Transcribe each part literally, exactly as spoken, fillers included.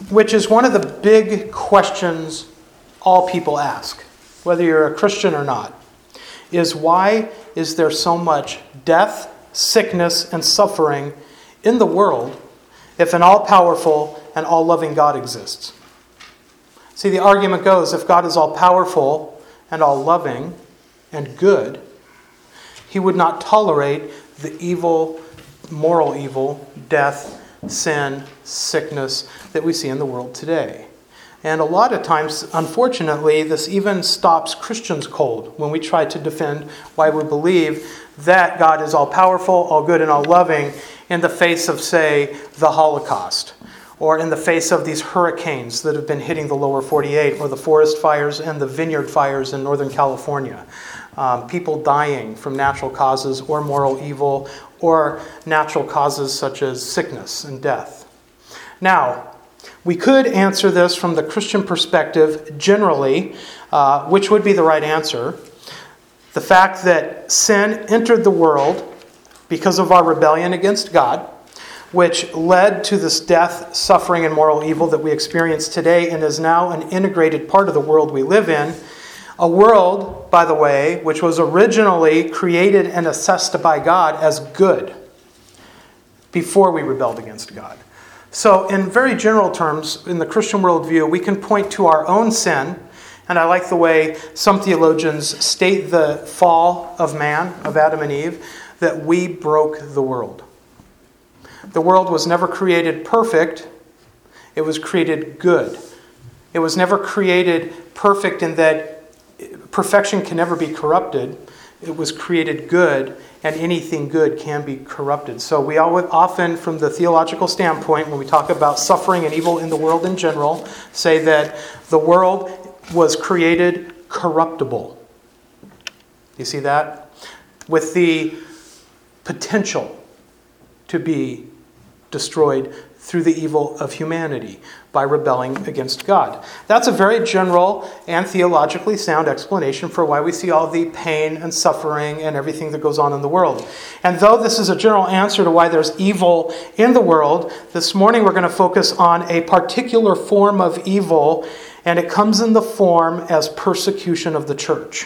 which is one of the big questions all people ask, whether you're a Christian or not, is why is there so much death, sickness, and suffering in the world if an all-powerful and all-loving God exists? See, the argument goes, if God is all-powerful and all-loving and good, he would not tolerate the evil, moral evil, death, sin, sickness that we see in the world today. And a lot of times, unfortunately, this even stops Christians cold when we try to defend why we believe that God is all-powerful, all-good, and all-loving in the face of, say, the Holocaust, or in the face of these hurricanes that have been hitting the lower forty-eight, or the forest fires and the vineyard fires in Northern California. Um, people dying from natural causes or moral evil, or natural causes such as sickness and death. Now, we could answer this from the Christian perspective generally, uh, which would be the right answer. The fact that sin entered the world because of our rebellion against God, which led to this death, suffering, and moral evil that we experience today, and is now an integrated part of the world we live in. A world, by the way, which was originally created and assessed by God as good before we rebelled against God. So in very general terms, in the Christian worldview, we can point to our own sin, and I like the way some theologians state the fall of man, of Adam and Eve, that we broke the world. The world was never created perfect, it was created good. It was never created perfect in that perfection can never be corrupted. It was created good, and anything good can be corrupted. So we often, from the theological standpoint, when we talk about suffering and evil in the world in general, say that the world was created corruptible. You see that? With the potential to be destroyed through the evil of humanity by rebelling against God. That's a very general and theologically sound explanation for why we see all the pain and suffering and everything that goes on in the world. And though this is a general answer to why there's evil in the world, this morning we're going to focus on a particular form of evil, and it comes in the form as persecution of the church.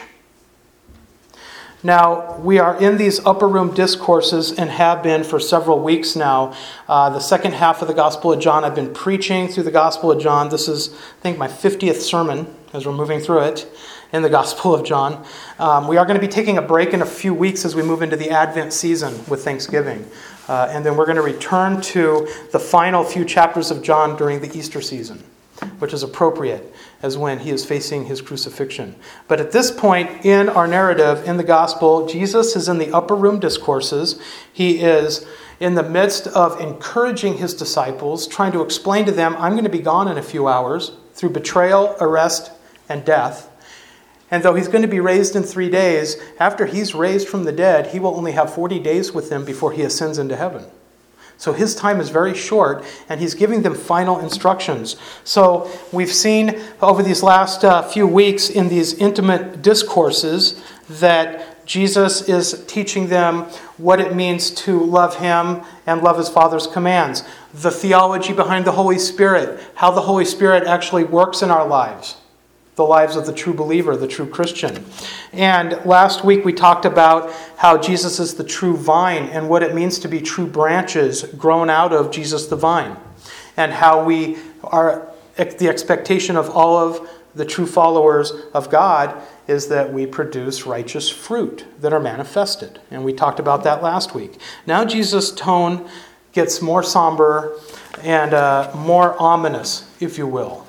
Now, we are in these upper room discourses and have been for several weeks now. Uh, the second half of the Gospel of John, I've been preaching through the Gospel of John. This is, I think, my fiftieth sermon as we're moving through it in the Gospel of John. Um, we are going to be taking a break in a few weeks as we move into the Advent season with Thanksgiving. Uh, and then we're going to return to the final few chapters of John during the Easter season, which is appropriate as when he is facing his crucifixion. But at this point in our narrative, in the gospel, Jesus is in the upper room discourses. He is in the midst of encouraging his disciples, trying to explain to them, I'm going to be gone in a few hours through betrayal, arrest, and death. And though he's going to be raised in three days, after he's raised from the dead, he will only have forty days with them before he ascends into heaven. So his time is very short, and he's giving them final instructions. So we've seen over these last uh, few weeks in these intimate discourses that Jesus is teaching them what it means to love him and love his Father's commands. The theology behind the Holy Spirit, how the Holy Spirit actually works in our lives. The lives of the true believer, the true Christian. And last week we talked about how Jesus is the true vine and what it means to be true branches grown out of Jesus the vine. And how we are, the expectation of all of the true followers of God is that we produce righteous fruit that are manifested. And we talked about that last week. Now Jesus' tone gets more somber and uh, more ominous, if you will.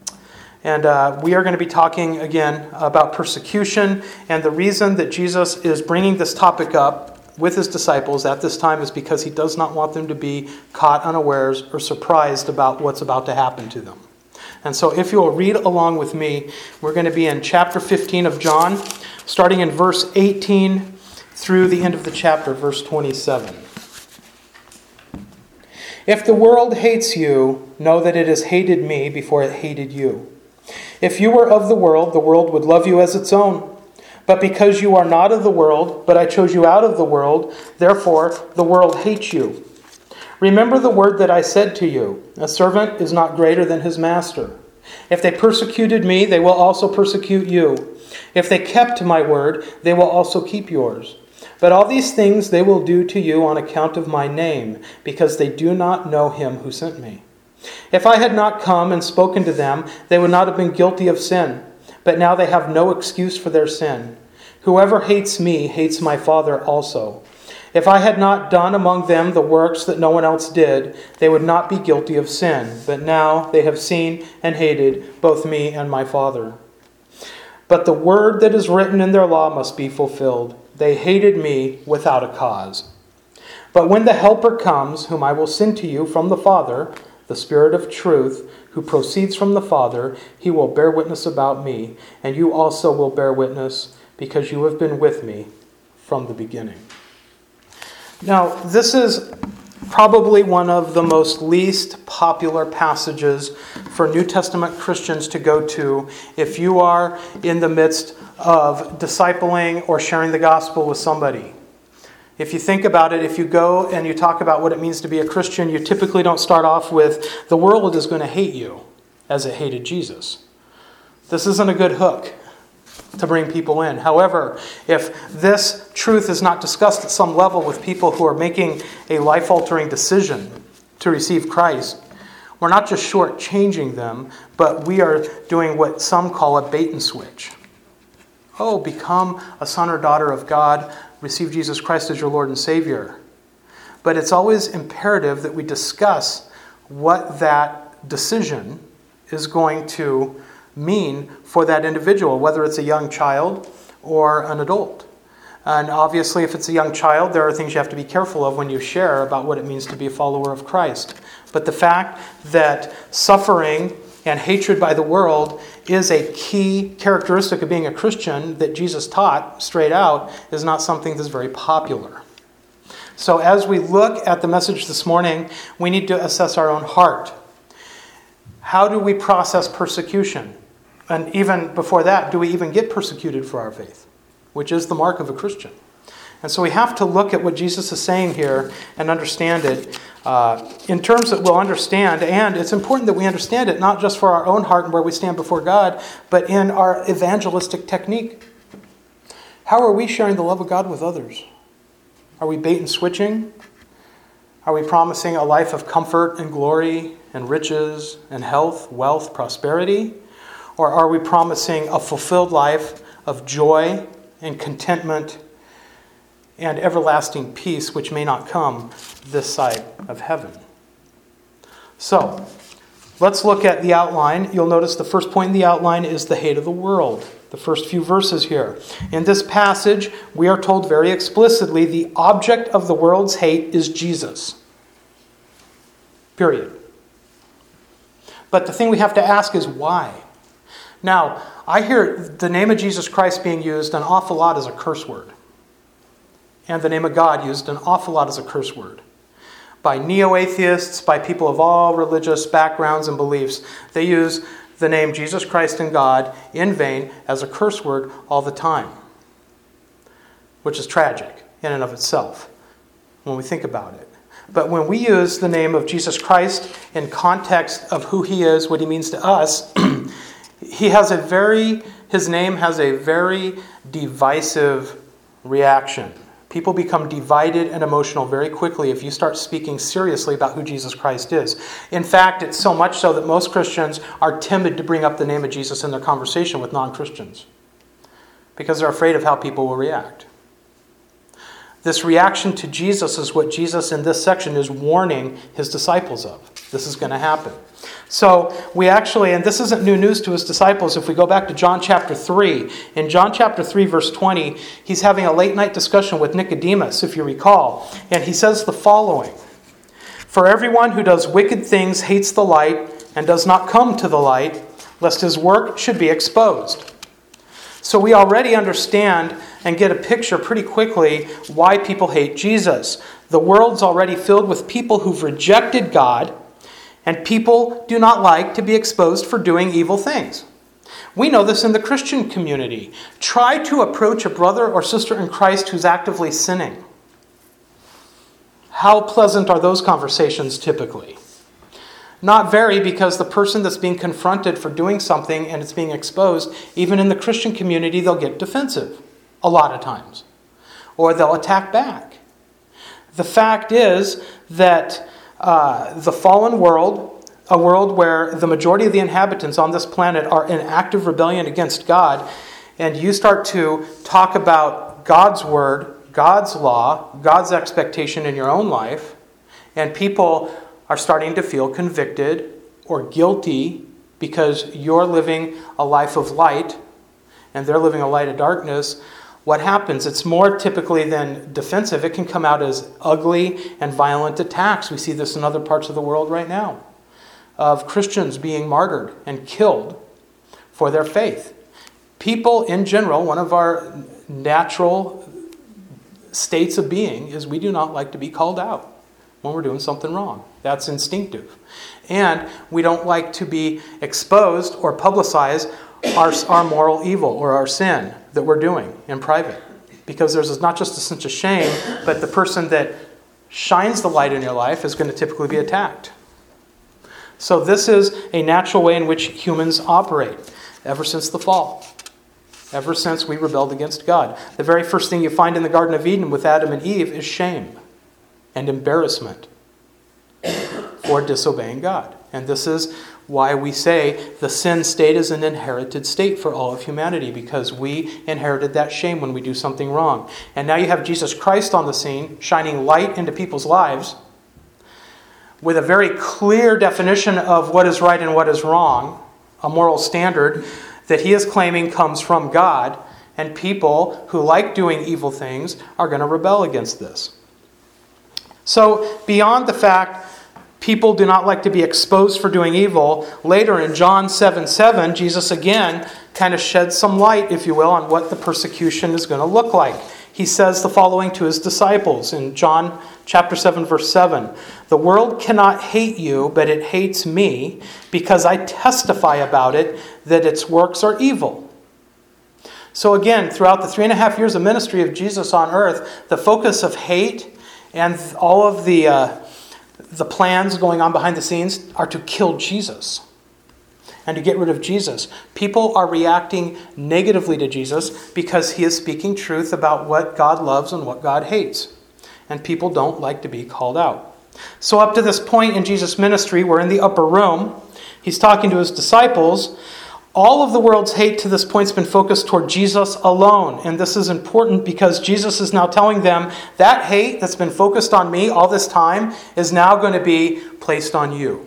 And uh, we are going to be talking again about persecution. And the reason that Jesus is bringing this topic up with his disciples at this time is because he does not want them to be caught unawares or surprised about what's about to happen to them. And so if you will read along with me, we're going to be in chapter fifteen of John, starting in verse eighteen through the end of the chapter, verse twenty-seven. If the world hates you, know that it has hated me before it hated you. If you were of the world, the world would love you as its own. But because you are not of the world, but I chose you out of the world, therefore the world hates you. Remember the word that I said to you, a servant is not greater than his master. If they persecuted me, they will also persecute you. If they kept my word, they will also keep yours. But all these things they will do to you on account of my name, because they do not know him who sent me. If I had not come and spoken to them, they would not have been guilty of sin. But now they have no excuse for their sin. Whoever hates me hates my Father also. If I had not done among them the works that no one else did, they would not be guilty of sin. But now they have seen and hated both me and my Father. But the word that is written in their law must be fulfilled. They hated me without a cause. But when the Helper comes, whom I will send to you from the Father, the Spirit of truth, who proceeds from the Father, he will bear witness about me, and you also will bear witness, because you have been with me from the beginning. Now, this is probably one of the most least popular passages for New Testament Christians to go to if you are in the midst of discipling or sharing the gospel with somebody. If you think about it, if you go and you talk about what it means to be a Christian, you typically don't start off with, the world is going to hate you as it hated Jesus. This isn't a good hook to bring people in. However, if this truth is not discussed at some level with people who are making a life-altering decision to receive Christ, we're not just shortchanging them, but we are doing what some call a bait and switch. Oh, become a son or daughter of God, receive Jesus Christ as your Lord and Savior. But it's always imperative that we discuss what that decision is going to mean for that individual, whether it's a young child or an adult. And obviously, if it's a young child, there are things you have to be careful of when you share about what it means to be a follower of Christ. But the fact that suffering and hatred by the world is a key characteristic of being a Christian that Jesus taught straight out is not something that's very popular. So as we look at the message this morning, we need to assess our own heart. How do we process persecution? And even before that, do we even get persecuted for our faith? Which is the mark of a Christian. And so we have to look at what Jesus is saying here and understand it uh, in terms that we'll understand. And it's important that we understand it not just for our own heart and where we stand before God, but in our evangelistic technique. How are we sharing the love of God with others? Are we bait and switching? Are we promising a life of comfort and glory and riches and health, wealth, prosperity? Or are we promising a fulfilled life of joy and contentment and everlasting peace, which may not come this side of heaven? So, let's look at the outline. You'll notice the first point in the outline is the hate of the world. The first few verses here. In this passage, we are told very explicitly the object of the world's hate is Jesus. Period. But the thing we have to ask is why? Now, I hear the name of Jesus Christ being used an awful lot as a curse word. And the name of God used an awful lot as a curse word. By neo-atheists, by people of all religious backgrounds and beliefs, they use the name Jesus Christ and God in vain as a curse word all the time. Which is tragic in and of itself when we think about it. But when we use the name of Jesus Christ in context of who he is, what he means to us, he has a very, his name has a very divisive reaction. People become divided and emotional very quickly if you start speaking seriously about who Jesus Christ is. In fact, it's so much so that most Christians are timid to bring up the name of Jesus in their conversation with non-Christians because they're afraid of how people will react. This reaction to Jesus is what Jesus in this section is warning his disciples of. This is going to happen. So we actually, and this isn't new news to his disciples, if we go back to John chapter three. In John chapter three, verse twenty, he's having a late night discussion with Nicodemus, if you recall. And he says the following: "For everyone who does wicked things hates the light and does not come to the light, lest his work should be exposed." So we already understand and get a picture pretty quickly why people hate Jesus. The world's already filled with people who've rejected God, and people do not like to be exposed for doing evil things. We know this in the Christian community. Try to approach a brother or sister in Christ who's actively sinning. How pleasant are those conversations typically? Not very, because the person that's being confronted for doing something and it's being exposed, even in the Christian community, they'll get defensive a lot of times. Or they'll attack back. The fact is that uh, the fallen world, a world where the majority of the inhabitants on this planet are in active rebellion against God, and you start to talk about God's word, God's law, God's expectation in your own life, and people are starting to feel convicted or guilty because you're living a life of light and they're living a light of darkness, what happens? It's more typically than defensive. It can come out as ugly and violent attacks. We see this in other parts of the world right now, of Christians being martyred and killed for their faith. People in general, one of our natural states of being is we do not like to be called out when we're doing something wrong. That's instinctive. And we don't like to be exposed or publicize our, our moral evil or our sin that we're doing in private. Because there's not just a sense of shame, but the person that shines the light in your life is going to typically be attacked. So this is a natural way in which humans operate ever since the fall. Ever since we rebelled against God. The very first thing you find in the Garden of Eden with Adam and Eve is shame and embarrassment for disobeying God. And this is why we say the sin state is an inherited state for all of humanity, because we inherited that shame when we do something wrong. And now you have Jesus Christ on the scene, shining light into people's lives with a very clear definition of what is right and what is wrong, a moral standard that he is claiming comes from God, and people who like doing evil things are going to rebel against this. So, beyond the fact people do not like to be exposed for doing evil, later in John seven seven, Jesus again kind of sheds some light, if you will, on what the persecution is going to look like. He says the following to his disciples in John chapter seven, verse seven. The world cannot hate you, but it hates me, because I testify about it that its works are evil. So again, throughout the three and a half years of ministry of Jesus on earth, the focus of hate and all of the uh, the plans going on behind the scenes are to kill Jesus and to get rid of Jesus. People are reacting negatively to Jesus because he is speaking truth about what God loves and what God hates. And people don't like to be called out. So up to this point in Jesus' ministry, we're in the upper room. He's talking to his disciples. All of the world's hate to this point has been focused toward Jesus alone. And this is important because Jesus is now telling them that hate that's been focused on me all this time is now going to be placed on you.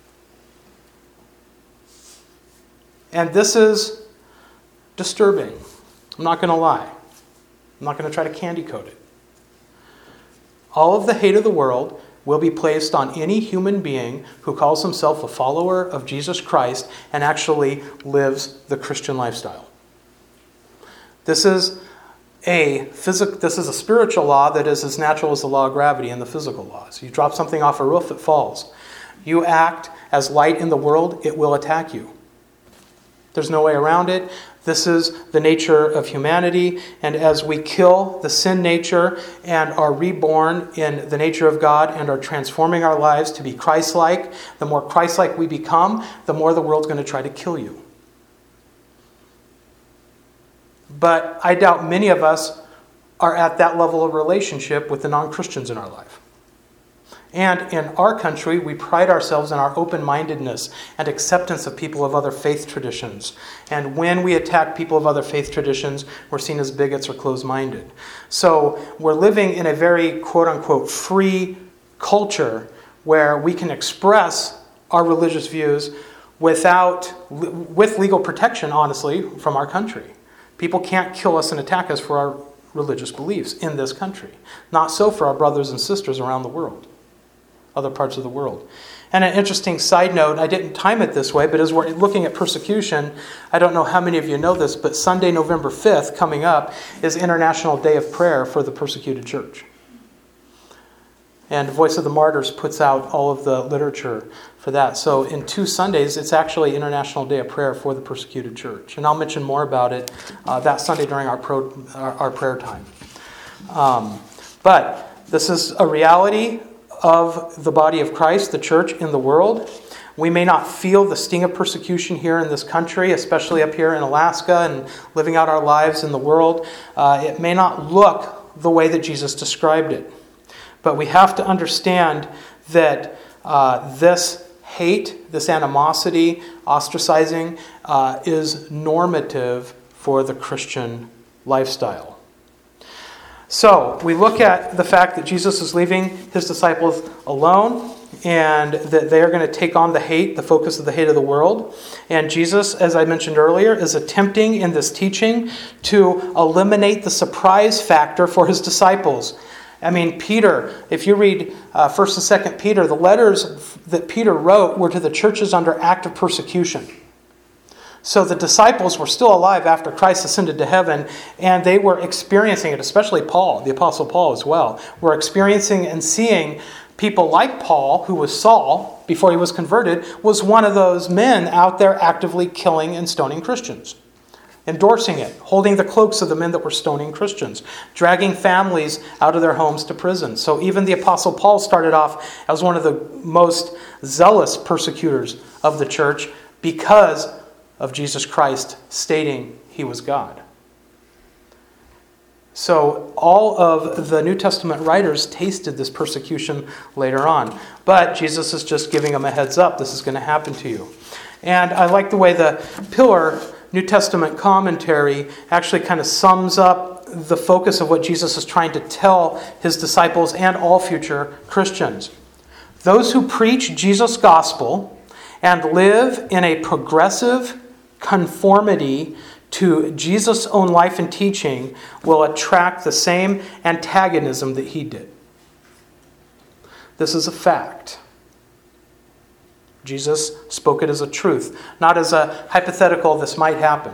And this is disturbing. I'm not going to lie. I'm not going to try to candy coat it. All of the hate of the world will be placed on any human being who calls himself a follower of Jesus Christ and actually lives the Christian lifestyle. This is a physic, this is a spiritual law that is as natural as the law of gravity and the physical laws. You drop something off a roof, it falls. You act as light in the world, it will attack you. There's no way around it. This is the nature of humanity, and as we kill the sin nature and are reborn in the nature of God and are transforming our lives to be Christ-like, the more Christ-like we become, the more the world's going to try to kill you. But I doubt many of us are at that level of relationship with the non-Christians in our life. And in our country, we pride ourselves in our open-mindedness and acceptance of people of other faith traditions. And when we attack people of other faith traditions, we're seen as bigots or closed-minded. So we're living in a very quote-unquote free culture where we can express our religious views without, with legal protection, honestly, from our country. People can't kill us and attack us for our religious beliefs in this country. Not so for our brothers and sisters around the world. Other parts of the world. And an interesting side note, I didn't time it this way, but as we're looking at persecution, I don't know how many of you know this, but Sunday, November fifth, coming up, is International Day of Prayer for the Persecuted Church. And Voice of the Martyrs puts out all of the literature for that. So in two Sundays, it's actually International Day of Prayer for the Persecuted Church. And I'll mention more about it uh, that Sunday during our, pro, our, our prayer time. Um, but This is a reality of the body of Christ, the church in the world. We may not feel the sting of persecution here in this country, especially up here in Alaska and living out our lives in the world. Uh, it may not look the way that Jesus described it. But we have to understand that uh, this hate, this animosity, ostracizing, uh, is normative for the Christian lifestyle. So we look at the fact that Jesus is leaving his disciples alone and that they are going to take on the hate, the focus of the hate of the world. And Jesus, as I mentioned earlier, is attempting in this teaching to eliminate the surprise factor for his disciples. I mean, Peter, if you read uh, First and Second Peter, the letters that Peter wrote were to the churches under active persecution. So the disciples were still alive after Christ ascended to heaven, and they were experiencing it, especially Paul, the Apostle Paul as well, were experiencing and seeing people like Paul, who was Saul, before he was converted, was one of those men out there actively killing and stoning Christians. Endorsing it, holding the cloaks of the men that were stoning Christians, dragging families out of their homes to prison. So even the Apostle Paul started off as one of the most zealous persecutors of the church because of Jesus Christ stating he was God. So all of the New Testament writers tasted this persecution later on. But Jesus is just giving them a heads up. This is going to happen to you. And I like the way the Pillar New Testament commentary actually kind of sums up the focus of what Jesus is trying to tell his disciples and all future Christians. Those who preach Jesus' gospel and live in a progressive conformity to Jesus' own life and teaching will attract the same antagonism that he did. This is a fact. Jesus spoke it as a truth, not as a hypothetical, this might happen.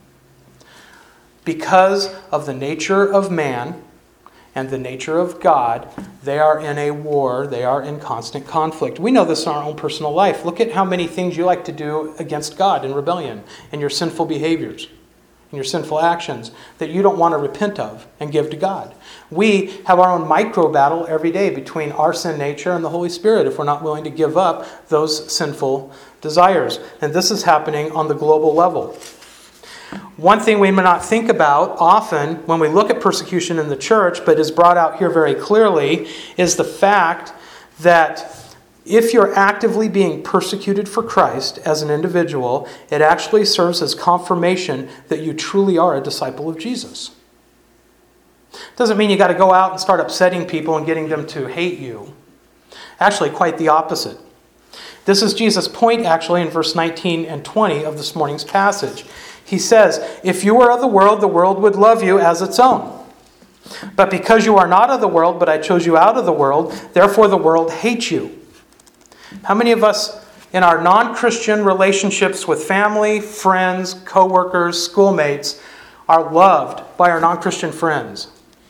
Because of the nature of man and the nature of God, they are in a war, they are in constant conflict. We know this in our own personal life. Look at how many things you like to do against God in rebellion, in your sinful behaviors, in your sinful actions that you don't want to repent of and give to God. We have our own micro battle every day between our sin nature and the Holy Spirit if we're not willing to give up those sinful desires. And this is happening on the global level. One thing we may not think about often when we look at persecution in the church, but is brought out here very clearly, is the fact that if you're actively being persecuted for Christ as an individual, it actually serves as confirmation that you truly are a disciple of Jesus. Doesn't mean you got to go out and start upsetting people and getting them to hate you. Actually, quite the opposite. This is Jesus' point actually in verse nineteen and twenty of this morning's passage. He says, "If you were of the world, the world would love you as its own. But because you are not of the world, but I chose you out of the world, therefore the world hates you." How many of us in our non-Christian relationships with family, friends, co-workers, schoolmates are loved by our non-Christian friends?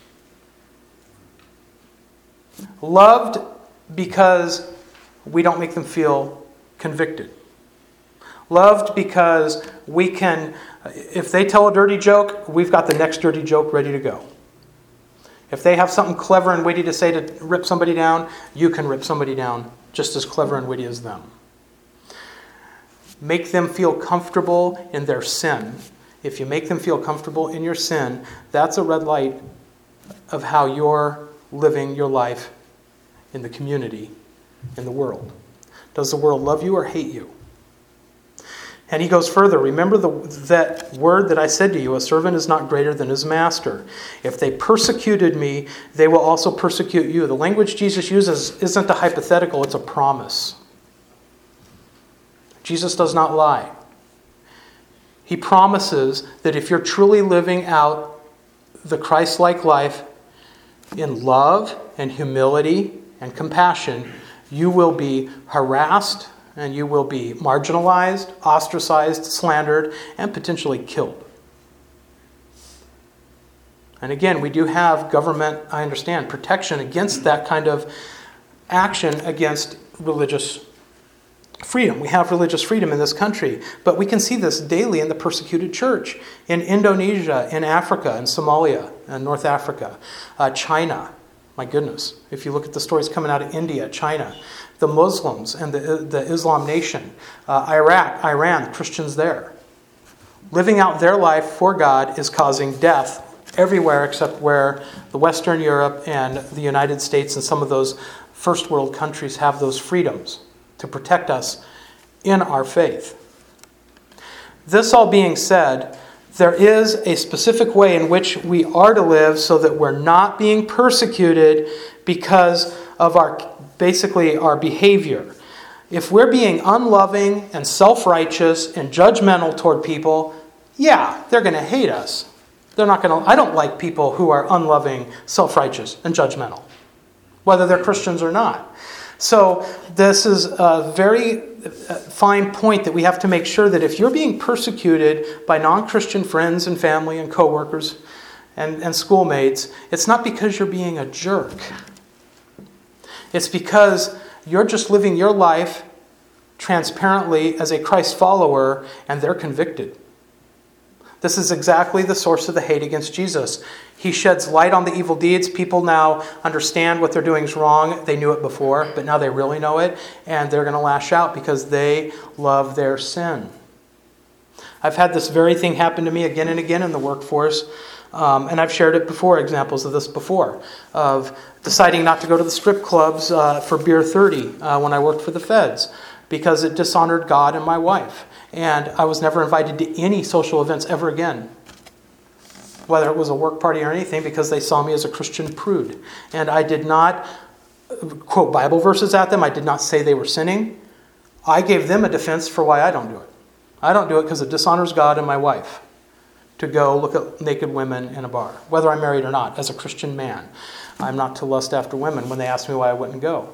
Loved because we don't make them feel convicted. Loved because we can, if they tell a dirty joke, we've got the next dirty joke ready to go. If they have something clever and witty to say to rip somebody down, you can rip somebody down just as clever and witty as them. Make them feel comfortable in their sin. If you make them feel comfortable in your sin, that's a red light of how you're living your life in the community, in the world. Does the world love you or hate you? And he goes further. Remember the, that word that I said to you, a servant is not greater than his master. If they persecuted me, they will also persecute you. The language Jesus uses isn't a hypothetical, it's a promise. Jesus does not lie. He promises that if you're truly living out the Christ-like life in love and humility and compassion, you will be harassed and you will be marginalized, ostracized, slandered, and potentially killed. And again, we do have government, I understand, protection against that kind of action against religious freedom. We have religious freedom in this country, but we can see this daily in the persecuted church in Indonesia, in Africa, in Somalia, in North Africa, uh, China, My goodness. If you look at the stories coming out of India, China, the Muslims and the, the Islam nation, uh, Iraq, Iran, Christians there. Living out their life for God is causing death everywhere except where the Western Europe and the United States and some of those first world countries have those freedoms to protect us in our faith. This all being said, there is a specific way in which we are to live so that we're not being persecuted because of our basically our behavior. If we're being unloving and self-righteous and judgmental toward people, yeah, they're going to hate us. They're not going to. I don't like people who are unloving, self-righteous, and judgmental, whether they're Christians or not. So this is a very fine point that we have to make sure that if you're being persecuted by non-Christian friends and family and coworkers and, and schoolmates, it's not because you're being a jerk. It's because you're just living your life transparently as a Christ follower and they're convicted. This is exactly the source of the hate against Jesus. He sheds light on the evil deeds. People now understand what they're doing is wrong. They knew it before, but now they really know it, and they're going to lash out because they love their sin. I've had this very thing happen to me again and again in the workforce, um, and I've shared it before, examples of this before, of deciding not to go to the strip clubs uh, for Beer thirty uh, when I worked for the feds because it dishonored God and my wife. And I was never invited to any social events ever again, whether it was a work party or anything, because they saw me as a Christian prude. And I did not quote Bible verses at them. I did not say they were sinning. I gave them a defense for why I don't do it. I don't do it because it dishonors God and my wife to go look at naked women in a bar, whether I'm married or not, as a Christian man. I'm not to lust after women when they asked me why I wouldn't go.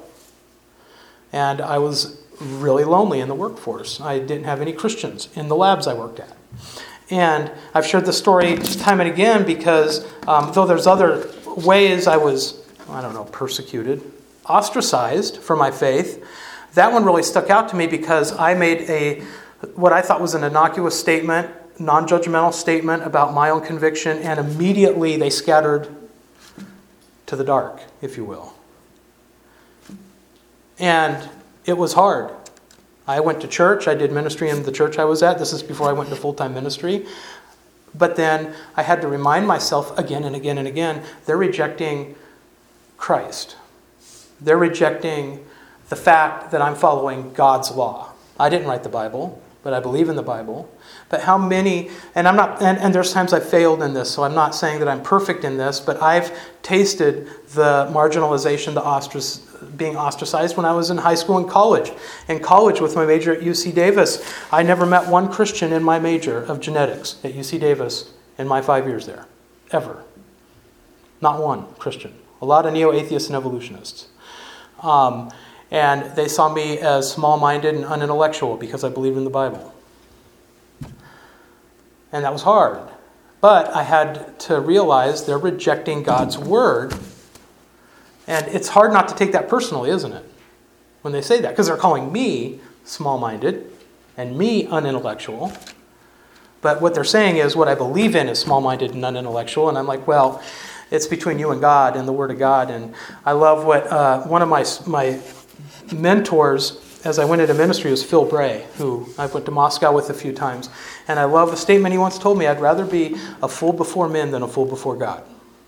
And I was really lonely in the workforce. I didn't have any Christians in the labs I worked at. And I've shared the story time and again because um, though there's other ways I was, I don't know, persecuted, ostracized for my faith, that one really stuck out to me because I made a what I thought was an innocuous statement, non-judgmental statement about my own conviction, and immediately they scattered to the dark, if you will. And it was hard. I went to church. I did ministry in the church I was at. This is before I went to full-time ministry. But then I had to remind myself again and again and again, they're rejecting Christ. They're rejecting the fact that I'm following God's law. I didn't write the Bible, but I believe in the Bible. But how many, and I'm not, and, and there's times I've failed in this, so I'm not saying that I'm perfect in this, but I've tasted the marginalization, the ostrac, being ostracized when I was in high school and college. In college with my major at U C Davis, I never met one Christian in my major of genetics at U C Davis in my five years there. Ever. Not one Christian. A lot of neo-atheists and evolutionists. Um, and they saw me as small-minded and unintellectual because I believed in the Bible. And that was hard. But I had to realize they're rejecting God's word. And it's hard not to take that personally, isn't it? When they say that. Because they're calling me small-minded and me unintellectual. But what they're saying is what I believe in is small-minded and unintellectual. And I'm like, well, it's between you and God and the Word of God. And I love what uh, one of my my mentors as I went into ministry was Phil Bray, who I went to Moscow with a few times. And I love a statement he once told me, I'd rather be a fool before men than a fool before God.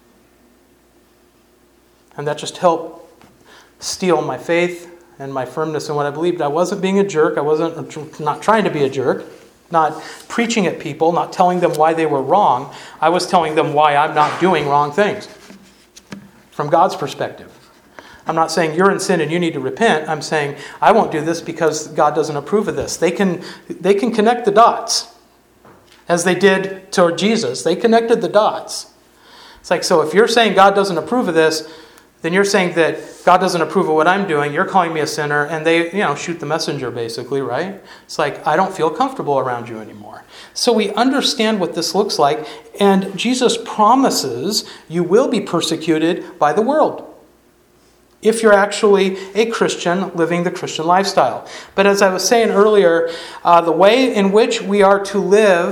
And that just helped steel my faith and my firmness in what I believed. I wasn't being a jerk. I wasn't not trying to be a jerk. Not preaching at people, not telling them why they were wrong. I was telling them why I'm not doing wrong things. From God's perspective. I'm not saying you're in sin and you need to repent. I'm saying I won't do this because God doesn't approve of this. They can, they can connect the dots. As they did toward Jesus. They connected the dots. It's like, so if you're saying God doesn't approve of this, then you're saying that God doesn't approve of what I'm doing. You're calling me a sinner. And they, you know, shoot the messenger basically, right? It's like, I don't feel comfortable around you anymore. So we understand what this looks like. And Jesus promises you will be persecuted by the world. If you're actually a Christian living the Christian lifestyle. But as I was saying earlier, uh, the way in which we are to live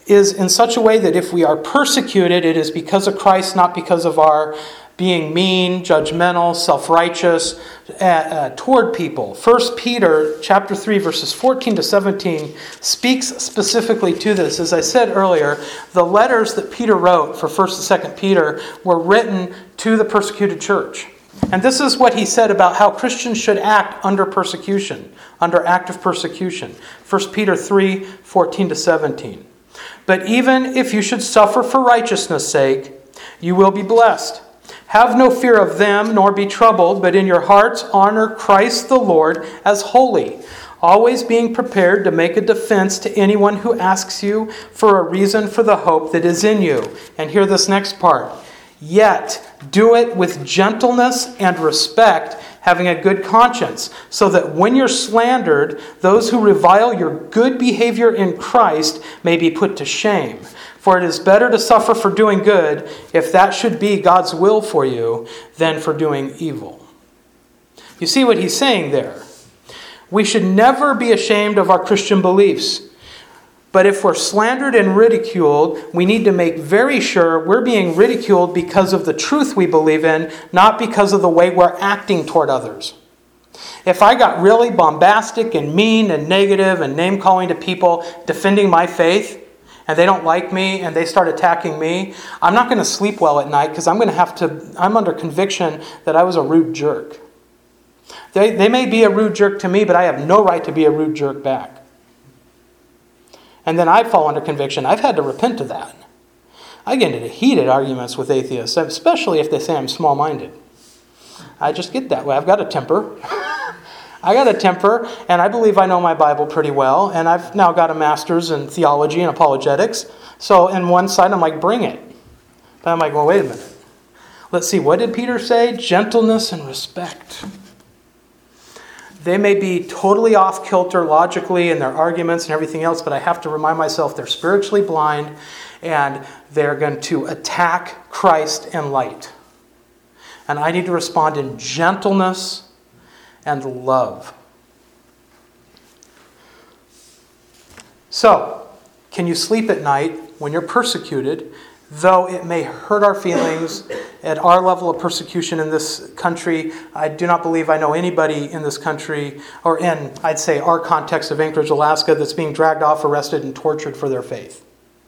is in such a way that if we are persecuted, it is because of Christ, not because of our being mean, judgmental, self-righteous uh, uh, toward people. First Peter chapter three, verses fourteen to seventeen speaks specifically to this. As I said earlier, the letters that Peter wrote for First and Second Peter were written to the persecuted church. And this is what he said about how Christians should act under persecution, under active persecution. First Peter three, fourteen to seventeen. But even if you should suffer for righteousness' sake, you will be blessed. Have no fear of them, nor be troubled, but in your hearts honor Christ the Lord as holy, always being prepared to make a defense to anyone who asks you for a reason for the hope that is in you. And hear this next part. Yet do it with gentleness and respect, having a good conscience, so that when you're slandered, those who revile your good behavior in Christ may be put to shame. For it is better to suffer for doing good, if that should be God's will for you, than for doing evil. You see what he's saying there? We should never be ashamed of our Christian beliefs. But if we're slandered and ridiculed, we need to make very sure we're being ridiculed because of the truth we believe in, not because of the way we're acting toward others. If I got really bombastic and mean and negative and name-calling to people defending my faith, and they don't like me and they start attacking me, I'm not going to sleep well at night because I'm going to have to, I'm under conviction that I was a rude jerk. They, they may be a rude jerk to me, but I have no right to be a rude jerk back. And then I fall under conviction. I've had to repent of that. I get into heated arguments with atheists, especially if they say I'm small-minded. I just get that way. I've got a temper. I got a temper, and I believe I know my Bible pretty well, and I've now got a master's in theology and apologetics. So on one side, I'm like, bring it. But I'm like, well, wait a minute. Let's see, what did Peter say? Gentleness and respect. They may be totally off kilter logically in their arguments and everything else, but I have to remind myself they're spiritually blind, and they're going to attack Christ and light. And I need to respond in gentleness and love. So, can you sleep at night when you're persecuted, though it may hurt our feelings at our level of persecution in this country? I do not believe I know anybody in this country, or in, I'd say, our context of Anchorage, Alaska, that's being dragged off, arrested, and tortured for their faith.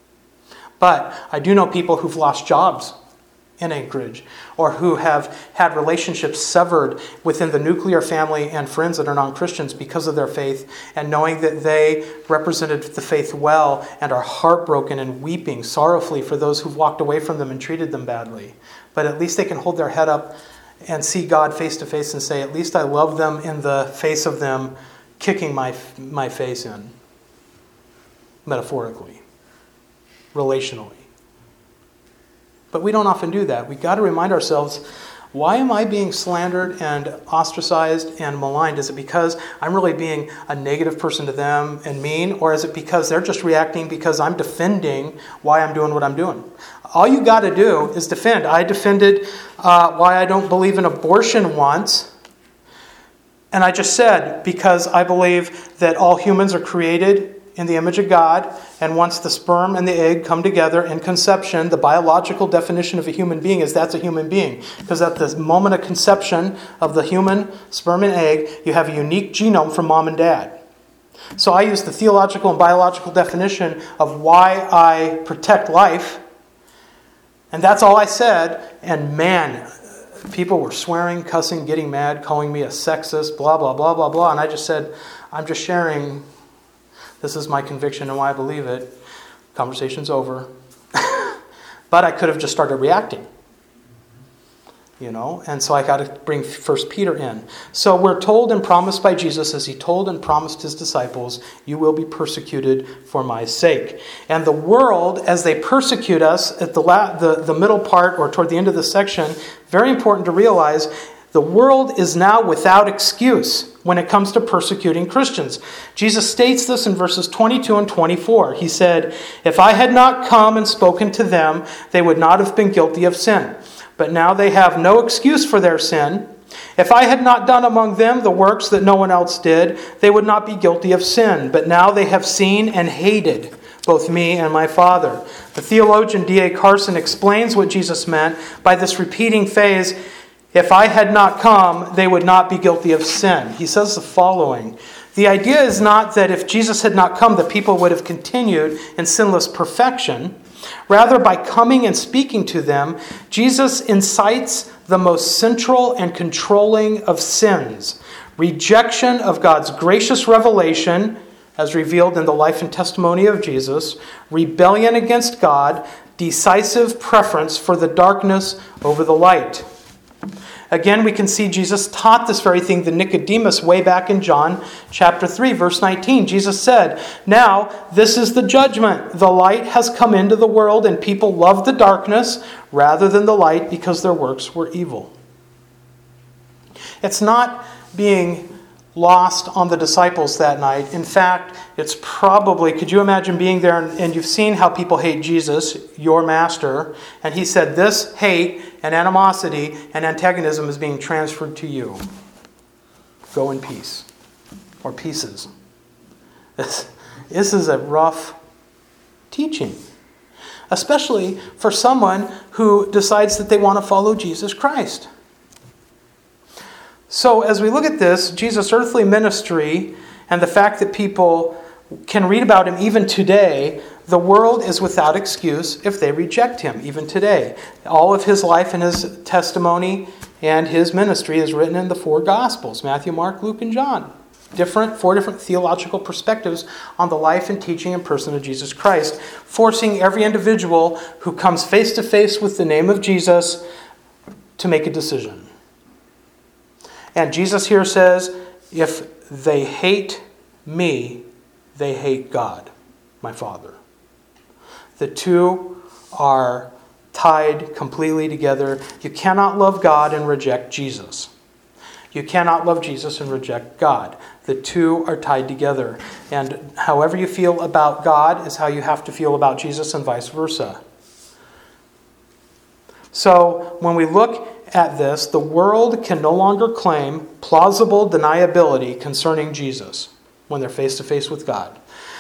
But I do know people who've lost jobs in Anchorage, or who have had relationships severed within the nuclear family and friends that are non-Christians because of their faith, and knowing that they represented the faith well and are heartbroken and weeping sorrowfully for those who've walked away from them and treated them badly. But at least they can hold their head up and see God face to face and say, at least I love them in the face of them kicking my, my face in. Metaphorically. Relationally. But we don't often do that. We've got to remind ourselves, why am I being slandered and ostracized and maligned? Is it because I'm really being a negative person to them and mean? Or is it because they're just reacting because I'm defending why I'm doing what I'm doing? All you got to do is defend. I defended uh, why I don't believe in abortion once. And I just said, because I believe that all humans are created in the image of God, and once the sperm and the egg come together in conception, the biological definition of a human being is that's a human being. Because at the moment of conception of the human sperm and egg, you have a unique genome from mom and dad. So I use the theological and biological definition of why I protect life, and that's all I said. And man, people were swearing, cussing, getting mad, calling me a sexist, blah, blah, blah, blah, blah. And I just said, I'm just sharing. This is my conviction and why I believe it. Conversation's over. But I could have just started reacting. You know, and so I got to bring First Peter in. So we're told and promised by Jesus, as he told and promised his disciples, you will be persecuted for my sake. And the world, as they persecute us at the, la- the, the middle part or toward the end of the section, very important to realize, the world is now without excuse when it comes to persecuting Christians. Jesus states this in verses twenty-two and twenty-four. He said, if I had not come and spoken to them, they would not have been guilty of sin. But now they have no excuse for their sin. If I had not done among them the works that no one else did, they would not be guilty of sin. But now they have seen and hated both me and my Father. The theologian D A Carson explains what Jesus meant by this repeating phrase, if I had not come, they would not be guilty of sin. He says the following, the idea is not that if Jesus had not come, the people would have continued in sinless perfection. Rather, by coming and speaking to them, Jesus incites the most central and controlling of sins, rejection of God's gracious revelation, as revealed in the life and testimony of Jesus, rebellion against God, decisive preference for the darkness over the light. Again, we can see Jesus taught this very thing to Nicodemus way back in John chapter three, verse nineteen. Jesus said, now, this is the judgment. The light has come into the world, and people love the darkness rather than the light because their works were evil. It's not being lost on the disciples that night. In fact, it's probably, could you imagine being there and, and you've seen how people hate Jesus, your master, and he said this hate and animosity and antagonism is being transferred to you. Go in peace. Or pieces. This, this is a rough teaching. Especially for someone who decides that they want to follow Jesus Christ. So as we look at this, Jesus' earthly ministry and the fact that people can read about him even today, the world is without excuse if they reject him even today. All of his life and his testimony and his ministry is written in the four Gospels, Matthew, Mark, Luke, and John. Different, four different theological perspectives on the life and teaching and person of Jesus Christ, forcing every individual who comes face to face with the name of Jesus to make a decision. And Jesus here says, if they hate me, they hate God, my Father. The two are tied completely together. You cannot love God and reject Jesus. You cannot love Jesus and reject God. The two are tied together. And however you feel about God is how you have to feel about Jesus and vice versa. So when we look at this, the world can no longer claim plausible deniability concerning Jesus when they're face to face with God.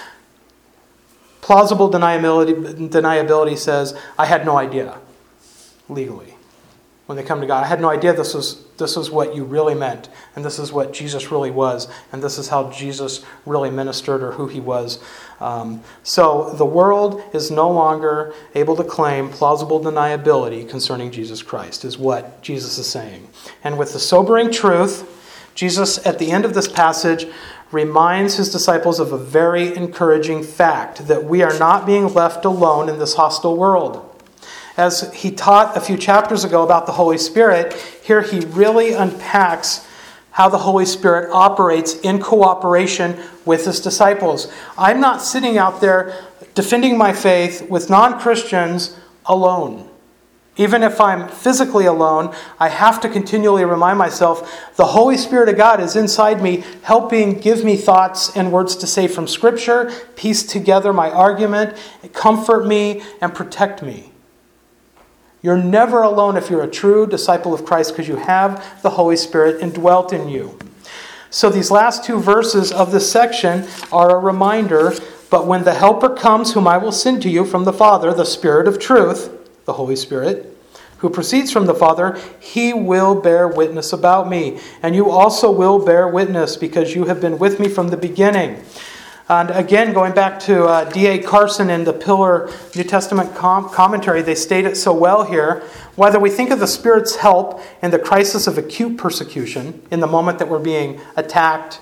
Plausible deniability, deniability says, I had no idea, legally. When they come to God, I had no idea this was this was what you really meant, and this is what Jesus really was, and this is how Jesus really ministered or who he was. Um, so the world is no longer able to claim plausible deniability concerning Jesus Christ, is what Jesus is saying. And with the sobering truth, Jesus, at the end of this passage, reminds his disciples of a very encouraging fact, that we are not being left alone in this hostile world. As he taught a few chapters ago about the Holy Spirit, here he really unpacks how the Holy Spirit operates in cooperation with his disciples. I'm not sitting out there defending my faith with non-Christians alone. Even if I'm physically alone, I have to continually remind myself the Holy Spirit of God is inside me, helping give me thoughts and words to say from Scripture, piece together my argument, comfort me, and protect me. You're never alone if you're a true disciple of Christ because you have the Holy Spirit indwelt in you. So these last two verses of this section are a reminder, but when the Helper comes, whom I will send to you from the Father, the Spirit of truth, the Holy Spirit, who proceeds from the Father, he will bear witness about me. And you also will bear witness because you have been with me from the beginning. And again, going back to uh, D A Carson in the Pillar New Testament com- commentary, they state it so well here. Whether we think of the Spirit's help in the crisis of acute persecution, in the moment that we're being attacked,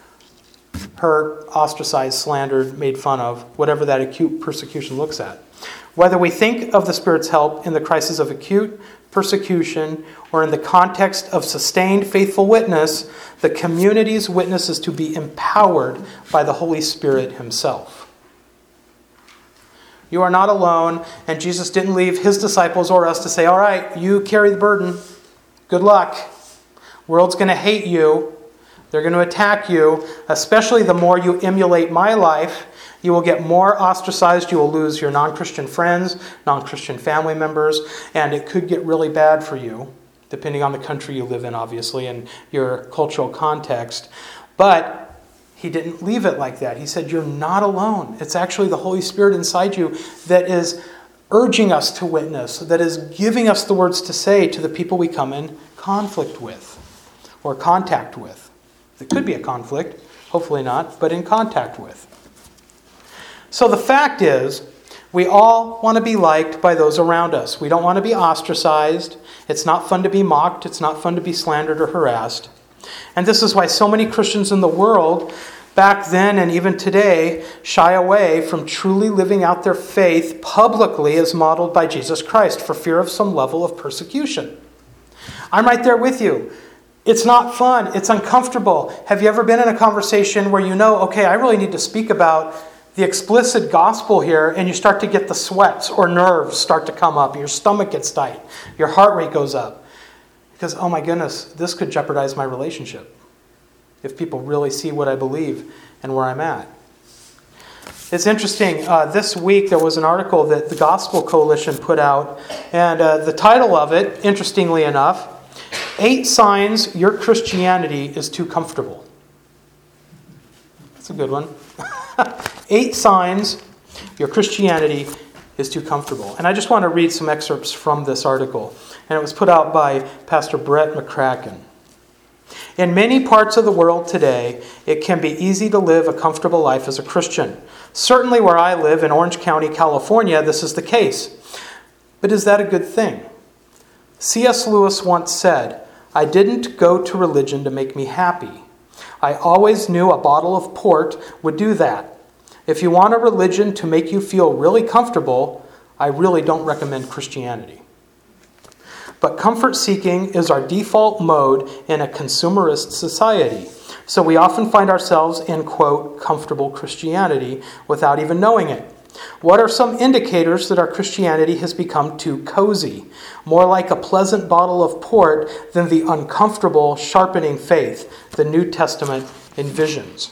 hurt, ostracized, slandered, made fun of, whatever that acute persecution looks at. Whether we think of the Spirit's help in the crisis of acute persecution or in the context of sustained faithful witness, the community's witness is to be empowered by the Holy Spirit himself. You are not alone, and Jesus didn't leave his disciples or us to say, all right, you carry the burden. Good luck. World's going to hate you. They're going to attack you, especially the more you emulate my life. You will get more ostracized. You will lose your non-Christian friends, non-Christian family members, and it could get really bad for you, depending on the country you live in, obviously, and your cultural context. But he didn't leave it like that. He said, you're not alone. It's actually the Holy Spirit inside you that is urging us to witness, that is giving us the words to say to the people we come in conflict with or contact with. It could be a conflict, hopefully not, but in contact with. So the fact is, we all want to be liked by those around us. We don't want to be ostracized. It's not fun to be mocked. It's not fun to be slandered or harassed. And this is why so many Christians in the world, back then and even today, shy away from truly living out their faith publicly as modeled by Jesus Christ for fear of some level of persecution. I'm right there with you. It's not fun. It's uncomfortable. Have you ever been in a conversation where you know, okay, I really need to speak about the explicit gospel here, and you start to get the sweats or nerves start to come up, your stomach gets tight, your heart rate goes up. Because, oh my goodness, this could jeopardize my relationship if people really see what I believe and where I'm at. It's interesting, uh, this week there was an article that the Gospel Coalition put out, and uh, the title of it, interestingly enough, Eight Signs Your Christianity is Too Comfortable. That's a good one. Eight signs your Christianity is too comfortable. And I just want to read some excerpts from this article. And it was put out by Pastor Brett McCracken. In many parts of the world today, it can be easy to live a comfortable life as a Christian. Certainly where I live in Orange County, California, this is the case. But is that a good thing? C S Lewis once said, "I didn't go to religion to make me happy. I always knew a bottle of port would do that. If you want a religion to make you feel really comfortable, I really don't recommend Christianity." But comfort seeking is our default mode in a consumerist society. So we often find ourselves in, quote, comfortable Christianity without even knowing it. What are some indicators that our Christianity has become too cozy, more like a pleasant bottle of port than the uncomfortable, sharpening faith the New Testament envisions?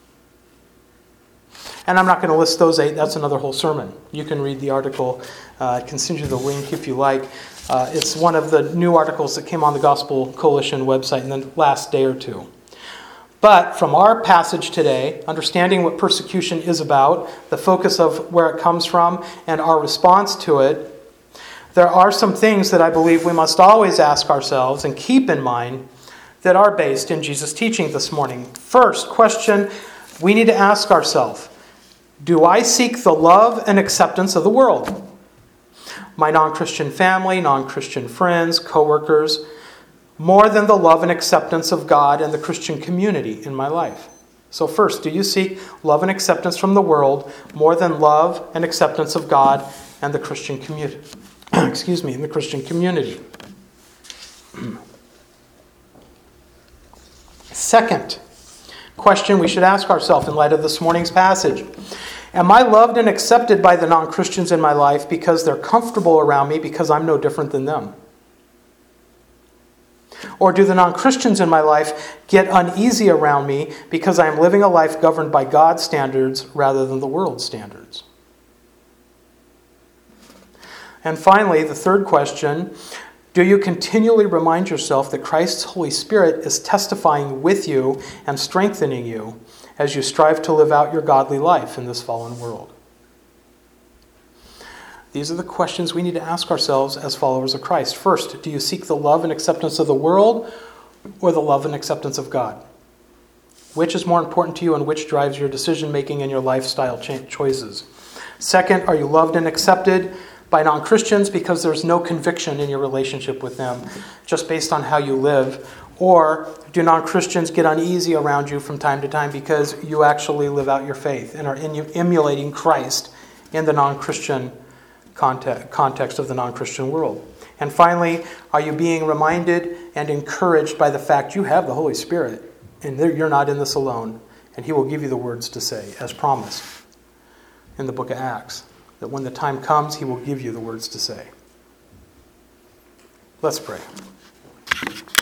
And I'm not going to list those eight. That's another whole sermon. You can read the article. Uh, I can send you the link if you like. Uh, it's one of the new articles that came on the Gospel Coalition website in the last day or two. But from our passage today, understanding what persecution is about, the focus of where it comes from, and our response to it, there are some things that I believe we must always ask ourselves and keep in mind that are based in Jesus' teaching this morning. First question we need to ask ourselves, do I seek the love and acceptance of the world? My non-Christian family, non-Christian friends, co-workers, more than the love and acceptance of God and the Christian community in my life. So first, do you seek love and acceptance from the world more than love and acceptance of God and the Christian community? Excuse me, in the Christian community. Second question we should ask ourselves in light of this morning's passage. Am I loved and accepted by the non-Christians in my life because they're comfortable around me because I'm no different than them? Or do the non-Christians in my life get uneasy around me because I am living a life governed by God's standards rather than the world's standards? And finally, the third question, do you continually remind yourself that Christ's Holy Spirit is testifying with you and strengthening you as you strive to live out your godly life in this fallen world? These are the questions we need to ask ourselves as followers of Christ. First, do you seek the love and acceptance of the world or the love and acceptance of God? Which is more important to you and which drives your decision-making and your lifestyle choices? Second, are you loved and accepted by non-Christians because there's no conviction in your relationship with them just based on how you live? Or do non-Christians get uneasy around you from time to time because you actually live out your faith and are emulating Christ in the non-Christian context, context of the non-Christian world? And finally, are you being reminded and encouraged by the fact you have the Holy Spirit and you're not in this alone, and He will give you the words to say, as promised in the book of Acts, that when the time comes, He will give you the words to say. Let's pray.